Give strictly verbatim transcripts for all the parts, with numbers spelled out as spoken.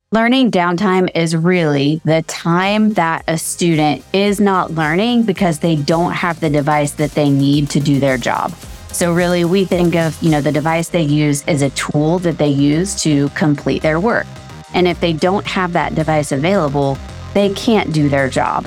Learning downtime is really the time that a student is not learning because they don't have the device that they need to do their job. So really, we think of, you know, the device they use as a tool that they use to complete their work. And if they don't have that device available, they can't do their job.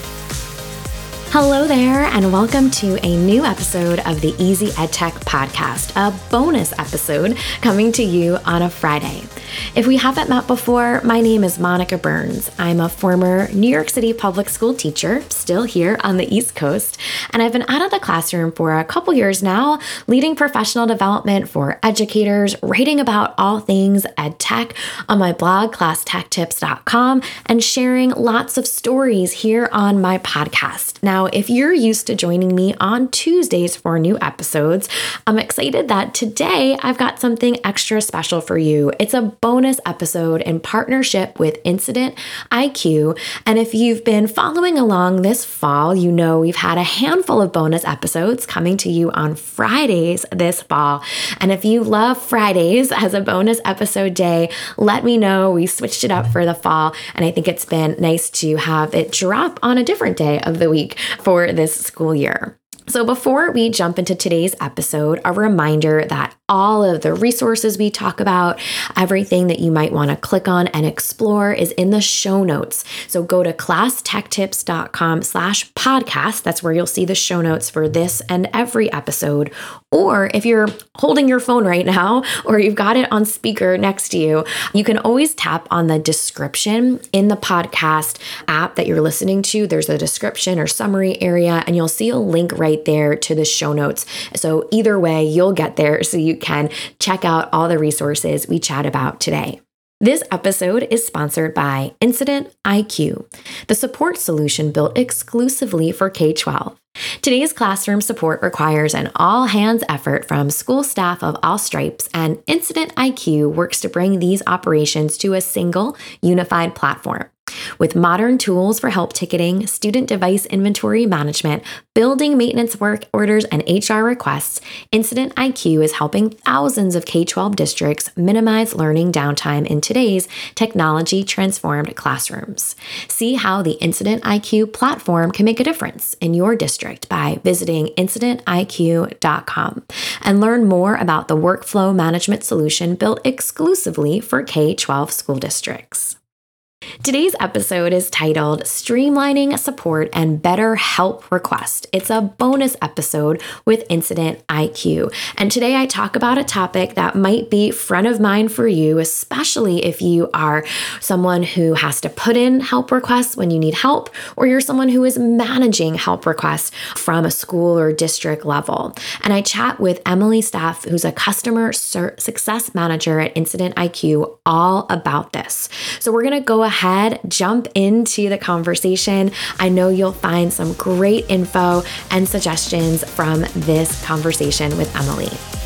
Hello there, and welcome to a new episode of the Easy EdTech podcast, a bonus episode coming to you on a Friday. If we haven't met before, my name is Monica Burns. I'm a former New York City public school teacher, still here on the East Coast, and I've been out of the classroom for a couple years now, leading professional development for educators, writing about all things EdTech on my blog, class tech tips dot com, and sharing lots of stories here on my podcast. Now, if you're used to joining me on Tuesdays for new episodes, I'm excited that today I've got something extra special for you. It's a bonus episode in partnership with Incident I Q. And if you've been following along this fall, you know we've had a handful of bonus episodes coming to you on Fridays this fall. And if you love Fridays as a bonus episode day, let me know. We switched it up for the fall, and I think it's been nice to have it drop on a different day of the week for this school year. So before we jump into today's episode, a reminder that all of the resources we talk about, everything that you might want to click on and explore is in the show notes. So go to class tech tips dot com slash podcast. That's where you'll see the show notes for this and every episode. Or if you're holding your phone right now, or you've got it on speaker next to you, you can always tap on the description in the podcast app that you're listening to. There's a description or summary area, and you'll see a link right there to the show notes. So either way, you'll get there so you can check out all the resources we chat about today. This episode is sponsored by Incident I Q, the support solution built exclusively for K twelve. Today's classroom support requires an all-hands effort from school staff of all stripes, and Incident I Q works to bring these operations to a single, unified platform. With modern tools for help ticketing, student device inventory management, building maintenance work orders, and H R requests, Incident I Q is helping thousands of K twelve districts minimize learning downtime in today's technology-transformed classrooms. See how the Incident I Q platform can make a difference in your district by visiting incident I Q dot com and learn more about the workflow management solution built exclusively for K twelve school districts. Today's episode is titled Streamlining Support and Better Help Request. It's a bonus episode with Incident I Q. And today I talk about a topic that might be front of mind for you, especially if you are someone who has to put in help requests when you need help, or you're someone who is managing help requests from a school or district level. And I chat with Emily Staff, who's a customer success manager at Incident I Q, all about this. So we're going to go ahead ahead, jump into the conversation. I know you'll find some great info and suggestions from this conversation with Emily.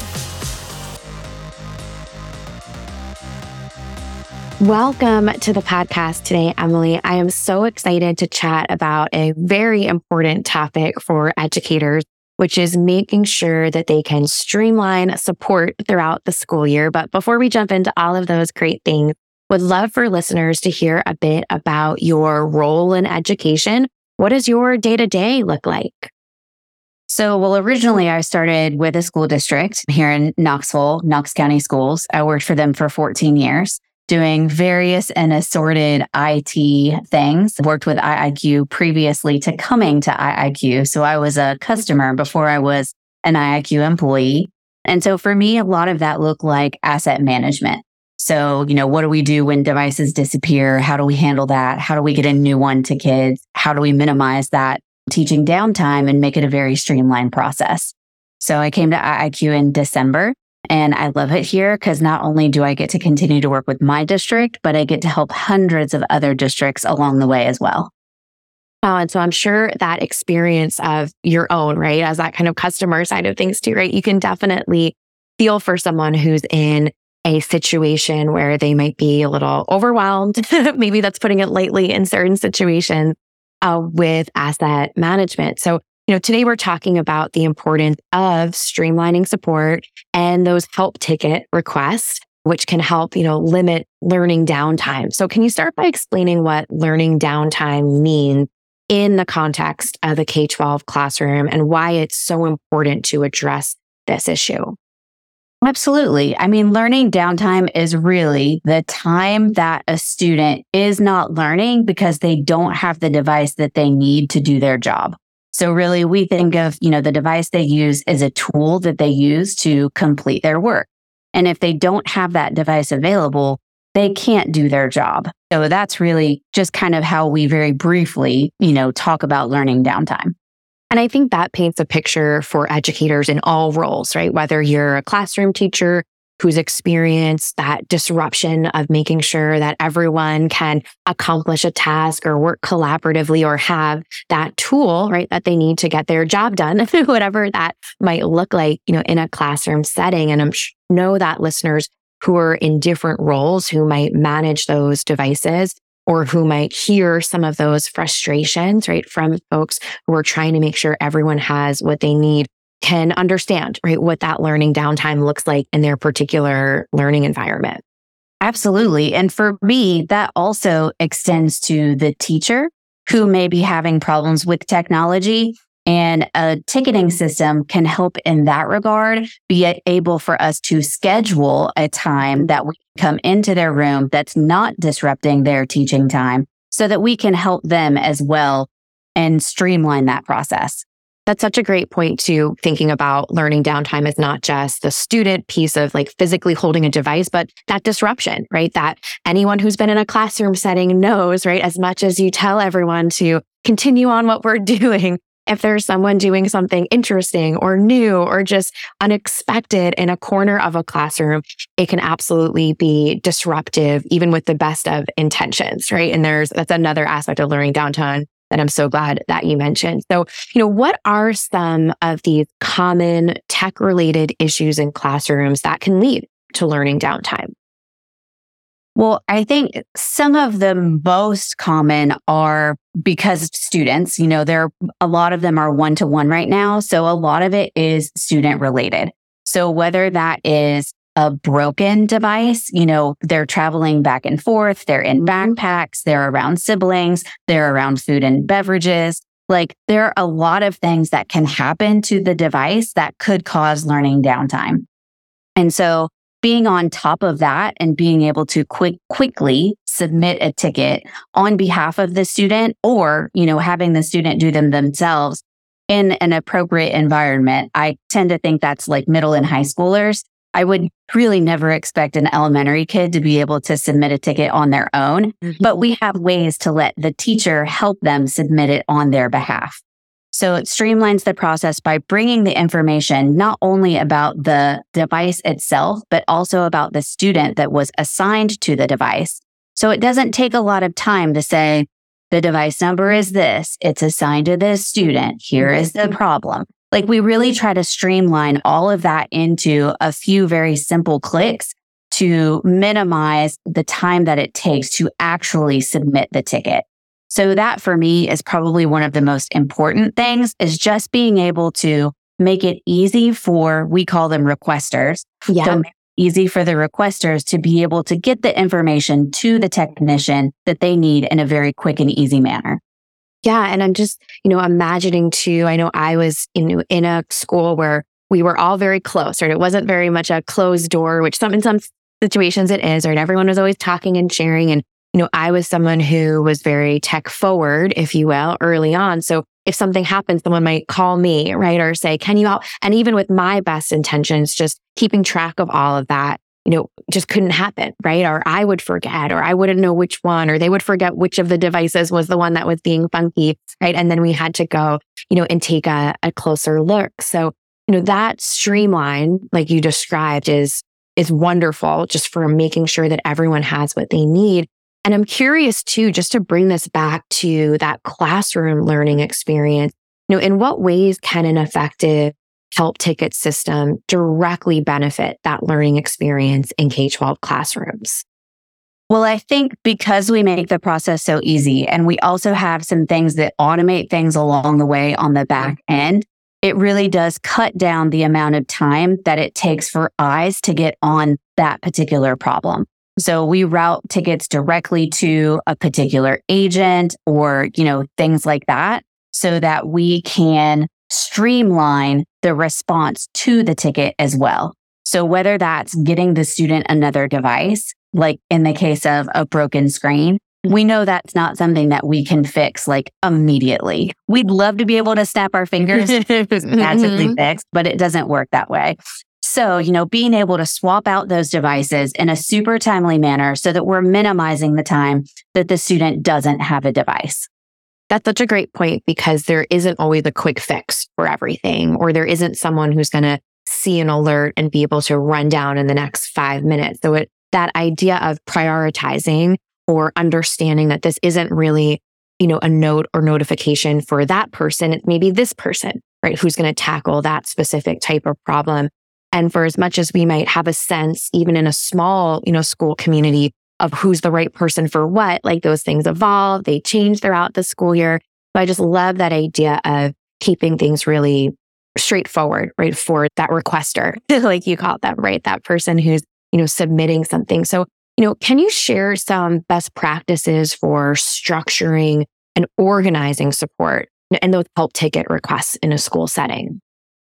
Welcome to the podcast today, Emily. I am so excited to chat about a very important topic for educators, which is making sure that they can streamline support throughout the school year. But before we jump into all of those great things, would love for listeners to hear a bit about your role in education. What does your day-to-day look like? So, well, originally I started with a school district here in Knoxville, Knox County Schools. I worked for them for fourteen years, doing various and assorted I T things. Worked with I I Q previously to coming to I I Q. So I was a customer before I was an I I Q employee. And so for me, a lot of that looked like asset management. So, you know, what do we do when devices disappear? How do we handle that? How do we get a new one to kids? How do we minimize that teaching downtime and make it a very streamlined process? So I came to I I Q in December, and I love it here because not only do I get to continue to work with my district, but I get to help hundreds of other districts along the way as well. Wow. And so I'm sure that experience of your own, right, as that kind of customer side of things too, right, you can definitely feel for someone who's in a situation where they might be a little overwhelmed. Maybe that's putting it lightly in certain situations uh, with asset management. So, you know, today we're talking about the importance of streamlining support and those help ticket requests which can help, you know, limit learning downtime. So can you start by explaining what learning downtime means in the context of the K twelve classroom and why it's so important to address this issue? Absolutely. I mean, learning downtime is really the time that a student is not learning because they don't have the device that they need to do their job. So really, we think of, you know, the device they use as a tool that they use to complete their work. And if they don't have that device available, they can't do their job. So that's really just kind of how we very briefly, you know, talk about learning downtime. And I think that paints a picture for educators in all roles, right? Whether you're a classroom teacher who's experienced that disruption of making sure that everyone can accomplish a task or work collaboratively or have that tool, right, that they need to get their job done, whatever that might look like, you know, in a classroom setting. And I'm sh- know that listeners who are in different roles who might manage those devices or who might hear some of those frustrations, right, from folks who are trying to make sure everyone has what they need can understand, right, what that learning downtime looks like in their particular learning environment. Absolutely. And for me, that also extends to the teacher who may be having problems with technology. And a ticketing system can help in that regard, be able for us to schedule a time that we come into their room that's not disrupting their teaching time so that we can help them as well and streamline that process. That's such a great point too, thinking about learning downtime is not just the student piece of like physically holding a device, but that disruption, right? That anyone who's been in a classroom setting knows, right? As much as you tell everyone to continue on what we're doing, if there's someone doing something interesting or new or just unexpected in a corner of a classroom, it can absolutely be disruptive, even with the best of intentions, right? And there's, that's another aspect of learning downtime that I'm so glad that you mentioned. So, you know, what are some of these common tech-related issues in classrooms that can lead to learning downtime? Well, I think some of the most common are because students, you know, there, a lot of them are one-to-one right now. So a lot of it is student related. So whether that is a broken device, you know, they're traveling back and forth, they're in backpacks, they're around siblings, they're around food and beverages. Like there are a lot of things that can happen to the device that could cause learning downtime. And so being on top of that and being able to quick, quickly submit a ticket on behalf of the student or, you know, having the student do them themselves in an appropriate environment. I tend to think that's like middle and high schoolers. I would really never expect an elementary kid to be able to submit a ticket on their own, mm-hmm. but we have ways to let the teacher help them submit it on their behalf. So it streamlines the process by bringing the information not only about the device itself, but also about the student that was assigned to the device. So it doesn't take a lot of time to say, the device number is this, it's assigned to this student, here is the problem. Like we really try to streamline all of that into a few very simple clicks to minimize the time that it takes to actually submit the ticket. So that for me is probably one of the most important things is just being able to make it easy for, we call them requesters. Yeah. So make it easy for the requesters to be able to get the information to the technician that they need in a very quick and easy manner. Yeah. And I'm just, you know, imagining too, I know I was in, in a school where we were all very close, right? It wasn't very much a closed door, which some, in some situations it is, right? Everyone was always talking and sharing. And, you know, I was someone who was very tech forward, if you will, early on. So if something happens, someone might call me, right? Or say, can you help? And even with my best intentions, just keeping track of all of that, you know, just couldn't happen, right? Or I would forget, or I wouldn't know which one, or they would forget which of the devices was the one that was being funky, right? And then we had to go, you know, and take a, a closer look. So, you know, that streamline, like you described, is, is wonderful just for making sure that everyone has what they need. And I'm curious too, just to bring this back to that classroom learning experience, you know, in what ways can an effective help ticket system directly benefit that learning experience in K twelve classrooms? Well, I think because we make the process so easy and we also have some things that automate things along the way on the back end, it really does cut down the amount of time that it takes for eyes to get on that particular problem. So we route tickets directly to a particular agent or, you know, things like that so that we can streamline the response to the ticket as well. So whether that's getting the student another device, like in the case of a broken screen, we know that's not something that we can fix like immediately. We'd love to be able to snap our fingers, magically fixed, but it doesn't work that way. So, you know, being able to swap out those devices in a super timely manner so that we're minimizing the time that the student doesn't have a device. That's such a great point because there isn't always a quick fix for everything, or there isn't someone who's going to see an alert and be able to run down in the next five minutes. So it, that idea of prioritizing or understanding that this isn't really, you know, a note or notification for that person, it's maybe this person, right, who's going to tackle that specific type of problem. And for as much as we might have a sense, even in a small, you know, school community of who's the right person for what, like those things evolve, they change throughout the school year. So I just love that idea of keeping things really straightforward, right, for that requester, like you call them, right, that person who's, you know, submitting something. So, you know, can you share some best practices for structuring and organizing support and those help ticket requests in a school setting?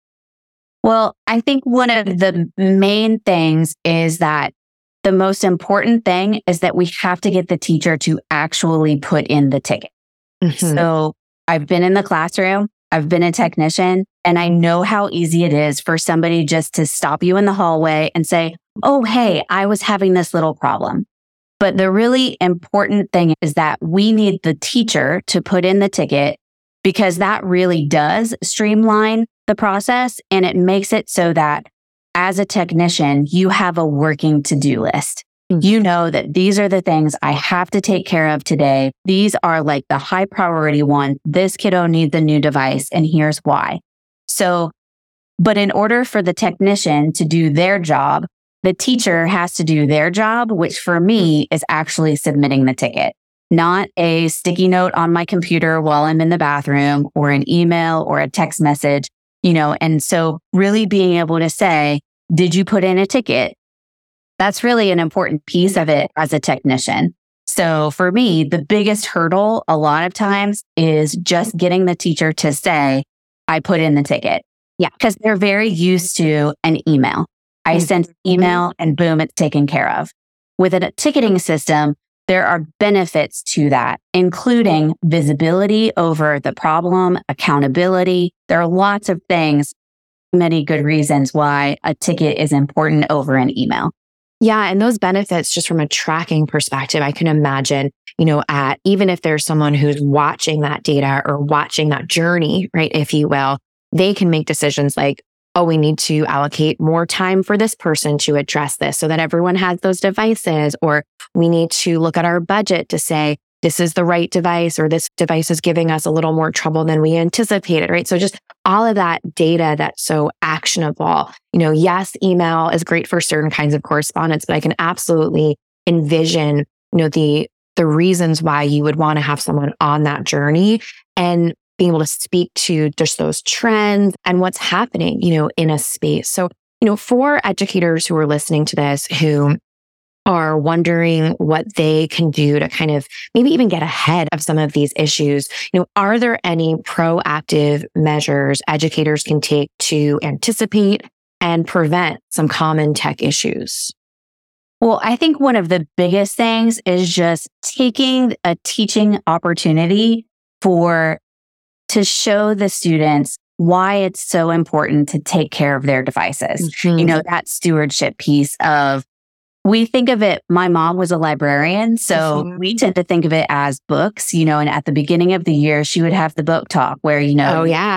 Well, I think one of the main things is that the most important thing is that we have to get the teacher to actually put in the ticket. Mm-hmm. So I've been in the classroom, I've been a technician, and I know how easy it is for somebody just to stop you in the hallway and say, oh, hey, I was having this little problem. But the really important thing is that we need the teacher to put in the ticket because that really does streamline the process and it makes it so that as a technician, you have a working to-do list. Mm-hmm. You know that these are the things I have to take care of today. These are like the high priority ones. This kiddo needs a new device and here's why. So, but in order for the technician to do their job, the teacher has to do their job, which for me is actually submitting the ticket, not a sticky note on my computer while I'm in the bathroom or an email or a text message, you know, and so really being able to say, did you put in a ticket? That's really an important piece of it as a technician. So for me, the biggest hurdle a lot of times is just getting the teacher to say, I put in the ticket. Yeah, because they're very used to an email. I send an email and boom, it's taken care of. With a ticketing system, there are benefits to that, including visibility over the problem, accountability. There are lots of things, many good reasons why a ticket is important over an email. Yeah. And those benefits, just from a tracking perspective, I can imagine, you know, at even if there's someone who's watching that data or watching that journey, right, if you will, they can make decisions like, oh, we need to allocate more time for this person to address this so that everyone has those devices, or we need to look at our budget to say, this is the right device, or this device is giving us a little more trouble than we anticipated, right? So just all of that data that's so actionable. You know, yes, email is great for certain kinds of correspondence, but I can absolutely envision, you know, the the reasons why you would want to have someone on that journey and being able to speak to just those trends and what's happening, you know, in a space. So, you know, for educators who are listening to this, who are wondering what they can do to kind of maybe even get ahead of some of these issues, you know, are there any proactive measures educators can take to anticipate and prevent some common tech issues? Well, I think one of the biggest things is just taking a teaching opportunity for to show the students why it's so important to take care of their devices. Mm-hmm. You know, that stewardship piece of, we think of it, my mom was a librarian, so mm-hmm. we tend to think of it as books, you know, and at the beginning of the year, she would have the book talk where, you know, oh, yeah.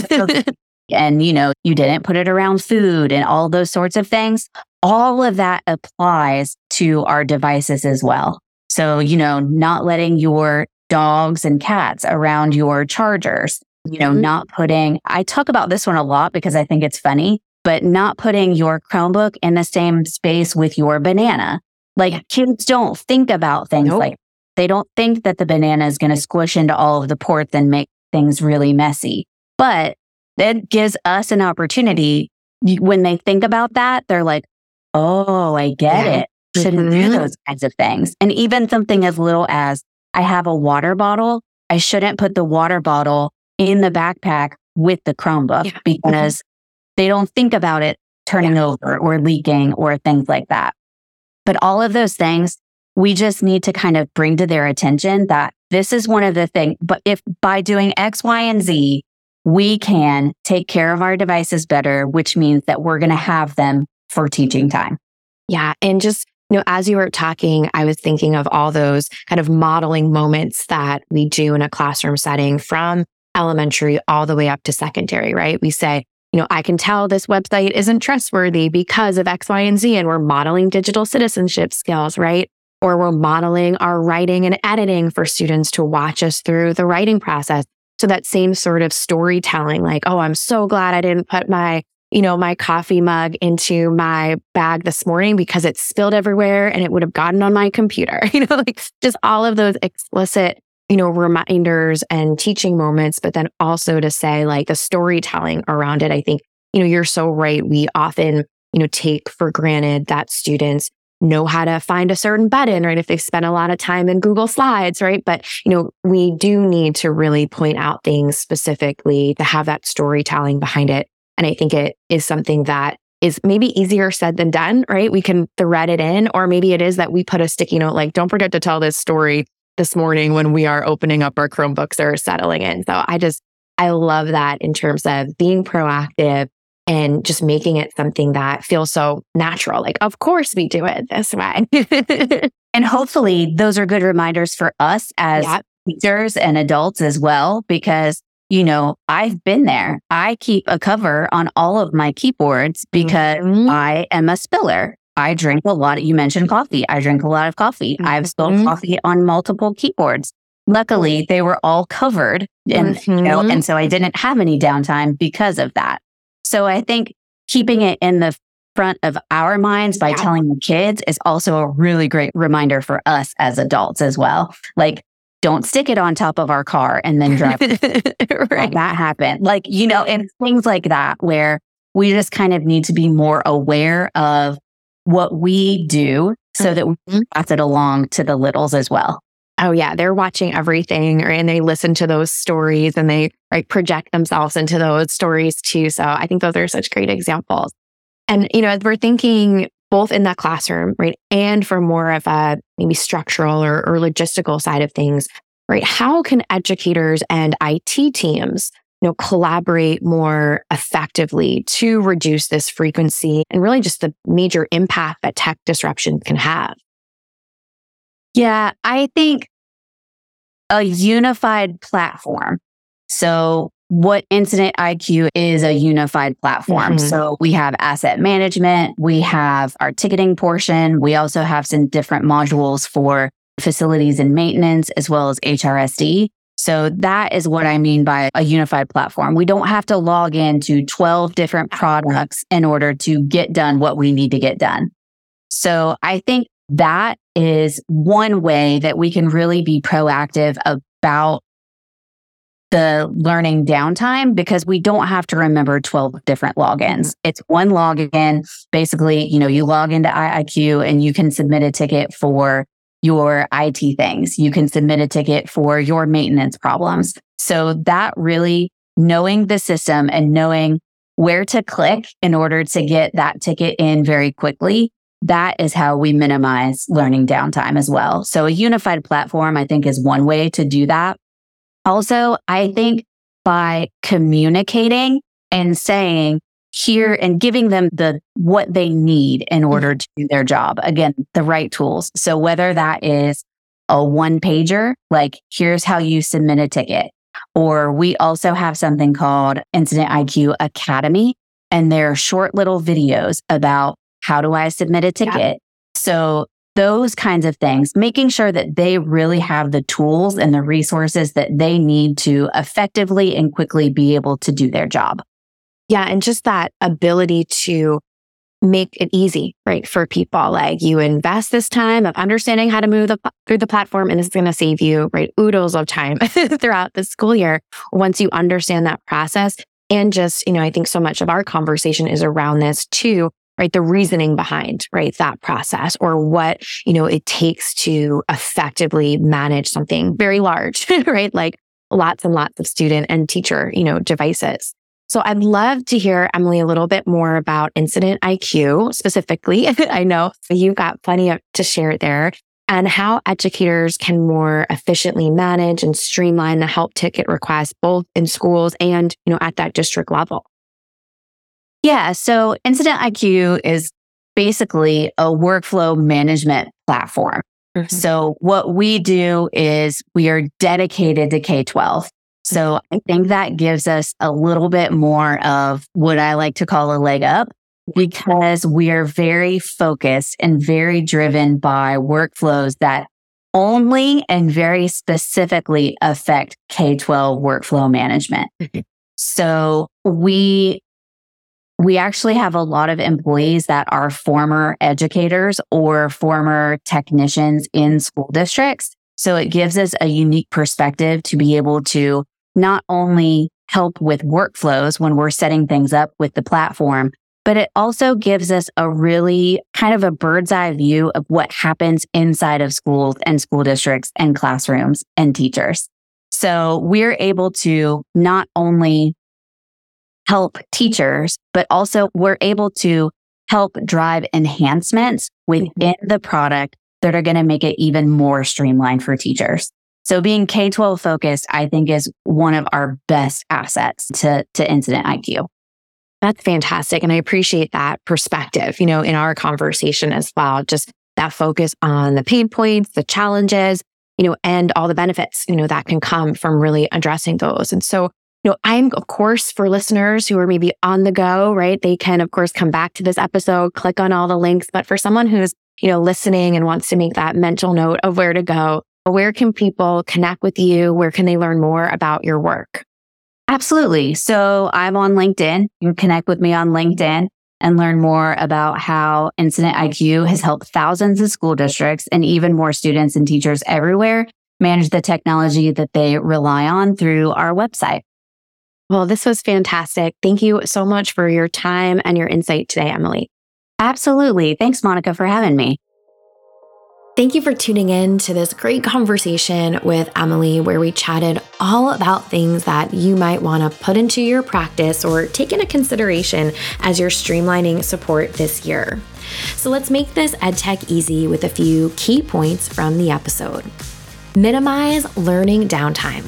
and, you know, you didn't put it around food and all those sorts of things. All of that applies to our devices as well. So, you know, not letting your dogs and cats around your chargers, you know, mm-hmm. not putting, I talk about this one a lot because I think it's funny, but not putting your Chromebook in the same space with your banana. Like kids don't think about things nope. like, they don't think that the banana is going to squish into all of the ports and make things really messy. But that gives us an opportunity. When they think about that, they're like, oh, I get Yeah. it. Shouldn't Mhm. do those kinds of things. And even something as little as I have a water bottle, I shouldn't put the water bottle in the backpack with the Chromebook Yeah. because they don't think about it turning over or leaking or things like that. But all of those things, we just need to kind of bring to their attention that this is one of the things. But if by doing X, Y, and Z, we can take care of our devices better, which means that we're going to have them for teaching time. Yeah. And just, you know, as you were talking, I was thinking of all those kind of modeling moments that we do in a classroom setting from elementary all the way up to secondary, right? We say, you know, I can tell this website isn't trustworthy because of X, Y, and Z, and we're modeling digital citizenship skills, right? Or we're modeling our writing and editing for students to watch us through the writing process. So that same sort of storytelling, like, oh, I'm so glad I didn't put my, you know, my coffee mug into my bag this morning because it spilled everywhere and it would have gotten on my computer. You know, like just all of those explicit, you know, reminders and teaching moments, but then also to say like the storytelling around it. I think, you know, you're so right. We often, you know, take for granted that students know how to find a certain button, right? If they've spent a lot of time in Google Slides, right? But, you know, we do need to really point out things specifically to have that storytelling behind it. And I think it is something that is maybe easier said than done, right? We can thread it in, or maybe it is that we put a sticky note, like, don't forget to tell this story this morning when we are opening up our Chromebooks or settling in. So I just, I love that in terms of being proactive and just making it something that feels so natural. Like, of course we do it this way. And hopefully those are good reminders for us as Yep. teachers and adults as well, because, you know, I've been there. I keep a cover on all of my keyboards because Mhm. I am a spiller. I drink a lot. You mentioned coffee. I drink a lot of coffee. I've spilled Mhm. coffee on multiple keyboards. Luckily, they were all covered, and you know, Mhm. and so I didn't have any downtime because of that. So I think keeping it in the front of our minds by Yeah. telling the kids is also a really great reminder for us as adults as well. Like, don't stick it on top of our car and then drive. Right. That happened. Like, you know, and things like that where we just kind of need to be more aware of what we do so that we Mhm. pass it along to the littles as well. Oh yeah, they're watching everything, or and they listen to those stories and they like project themselves into those stories too. So I think those are such great examples. And you know, as we're thinking both in that classroom, right, and for more of a maybe structural or, or logistical side of things, right? How can educators and I T teams, you know, collaborate more effectively to reduce this frequency and really just the major impact that tech disruption can have? Yeah, I think a unified platform. So what Incident I Q is a unified platform. Mhm. So we have asset management, we have our ticketing portion, we also have some different modules for facilities and maintenance, as well as H R S D. So that is what I mean by a unified platform. We don't have to log into twelve different products in order to get done what we need to get done. So I think that is one way that we can really be proactive about the learning downtime, because we don't have to remember twelve different logins. It's one login. Basically, you know, you log into I I Q and you can submit a ticket for your I T things. You can submit a ticket for your maintenance problems. So that really, knowing the system and knowing where to click in order to get that ticket in very quickly, that is how we minimize learning downtime as well. So a unified platform, I think, is one way to do that. Also, I think by communicating and saying here and giving them the what they need in order to do their job, again, the right tools. So whether that is a one pager, like here's how you submit a ticket, or we also have something called Incident I Q Academy, and they're short little videos about how do I submit a ticket. Yeah. So those kinds of things, making sure that they really have the tools and the resources that they need to effectively and quickly be able to do their job. Yeah. And just that ability to make it easy, right, for people. Like you invest this time of understanding how to move the, through the platform, and it's going to save you, right, oodles of time throughout the school year. Once you understand that process, And just, you know, I think so much of our conversation is around this too, right? The reasoning behind, right, that process, or what, you know, it takes to effectively manage something very large, right? Like lots and lots of student and teacher, you know, devices. So I'd love to hear, Emily, a little bit more about Incident I Q specifically. I know you've got plenty to share there, and how educators can more efficiently manage and streamline the help ticket requests, both in schools and, you know, at that district level. Yeah. So Incident I Q is basically a workflow management platform. Mm-hmm. So what we do is we are dedicated to K twelve. So I think that gives us a little bit more of what I like to call a leg up, because we are very focused and very driven by workflows that only and very specifically affect K twelve workflow management. Mm-hmm. So we we actually have a lot of employees that are former educators or former technicians in school districts. So it gives us a unique perspective to be able to not only help with workflows when we're setting things up with the platform, but it also gives us a really kind of a bird's eye view of what happens inside of schools and school districts and classrooms and teachers. So we're able to not only help teachers, but also we're able to help drive enhancements within the product that are going to make it even more streamlined for teachers. So being K twelve focused, I think, is one of our best assets to, to Incident I Q. That's fantastic. And I appreciate that perspective, you know, in our conversation as well, just that focus on the pain points, the challenges, you know, and all the benefits, you know, that can come from really addressing those. And so, you know, I'm, of course, for listeners who are maybe on the go, right, they can, of course, come back to this episode, click on all the links. But for someone who's, you know, listening and wants to make that mental note of where to go, where can people connect with you? Where can they learn more about your work? Absolutely. So I'm on LinkedIn. You can connect with me on LinkedIn and learn more about how Incident I Q has helped thousands of school districts and even more students and teachers everywhere manage the technology that they rely on through our website. Well, this was fantastic. Thank you so much for your time and your insight today, Emily. Absolutely. Thanks, Monica, for having me. Thank you for tuning in to this great conversation with Emily, where we chatted all about things that you might want to put into your practice or take into consideration as you're streamlining support this year. So let's make this EdTech easy with a few key points from the episode. Minimize learning downtime.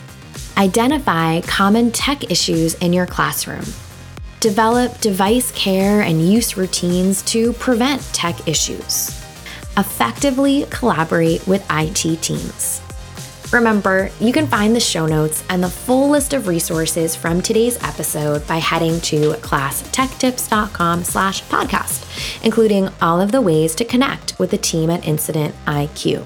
Identify common tech issues in your classroom. Develop device care and use routines to prevent tech issues. Effectively collaborate with I T teams. Remember, you can find the show notes and the full list of resources from today's episode by heading to classtechtips.com slash podcast, including all of the ways to connect with the team at Incident I Q.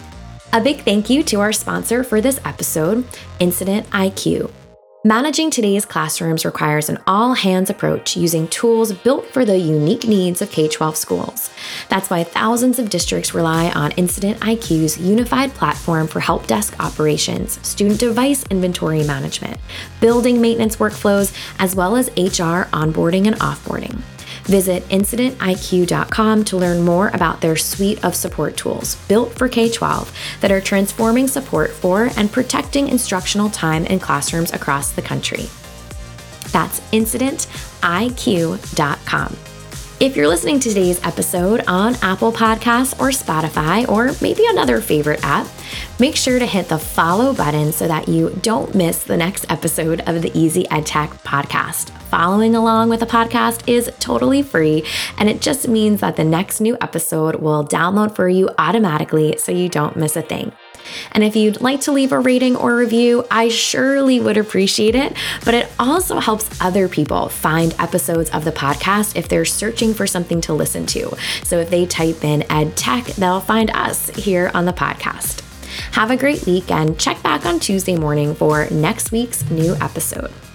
A big thank you to our sponsor for this episode, Incident I Q. Managing today's classrooms requires an all-hands approach using tools built for the unique needs of K twelve schools. That's why thousands of districts rely on Incident I Q's unified platform for help desk operations, student device inventory management, building maintenance workflows, as well as H R onboarding and offboarding. Visit incident I Q dot com to learn more about their suite of support tools built for K twelve that are transforming support for and protecting instructional time in classrooms across the country. That's incident I Q dot com. If you're listening to today's episode on Apple Podcasts or Spotify or maybe another favorite app, make sure to hit the follow button so that you don't miss the next episode of the Easy EdTech podcast. Following along with the podcast is totally free, and it just means that the next new episode will download for you automatically so you don't miss a thing. And if you'd like to leave a rating or review, I surely would appreciate it, but it also helps other people find episodes of the podcast if they're searching for something to listen to. So if they type in EdTech, they'll find us here on the podcast. Have a great week and check back on Tuesday morning for next week's new episode.